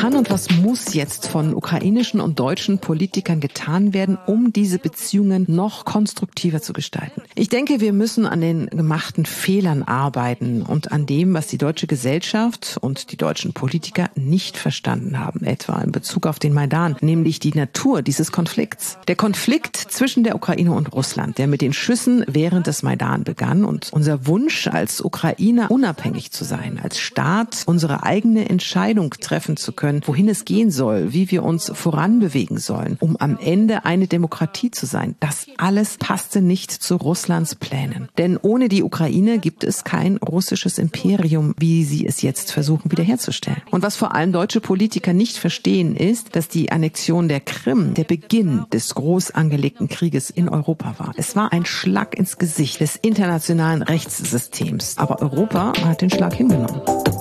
kann und was muss jetzt von ukrainischen und deutschen Politikern getan werden, um diese Beziehungen noch konstruktiver zu gestalten? Ich denke, wir müssen an den gemachten Fehlern arbeiten und an dem, was die deutsche Gesellschaft und die deutschen Politiker nicht verstanden haben, etwa in Bezug auf den Maidan, nämlich die Natur dieses Konflikts. Der Konflikt zwischen der Ukraine und Russland, der mit den Schüssen während des Maidan begann und unser Wunsch als Ukrainer unabhängig zu sein, als Staat unsere eigene Entscheidung treffen zu können, wohin es gehen soll, wie wir uns voranbewegen sollen, um am Ende eine Demokratie zu sein. Das alles passte nicht zu Russlands Plänen. Denn ohne die Ukraine gibt es kein russisches Imperium, wie sie es jetzt versuchen wiederherzustellen. Und was vor allem deutsche Politiker nicht verstehen, ist, dass die Annexion der Krim der Beginn des groß angelegten Krieges in Europa war. Es war ein Schlag ins Gesicht des internationalen Rechtssystems. Aber Europa hat den Schlag hingenommen.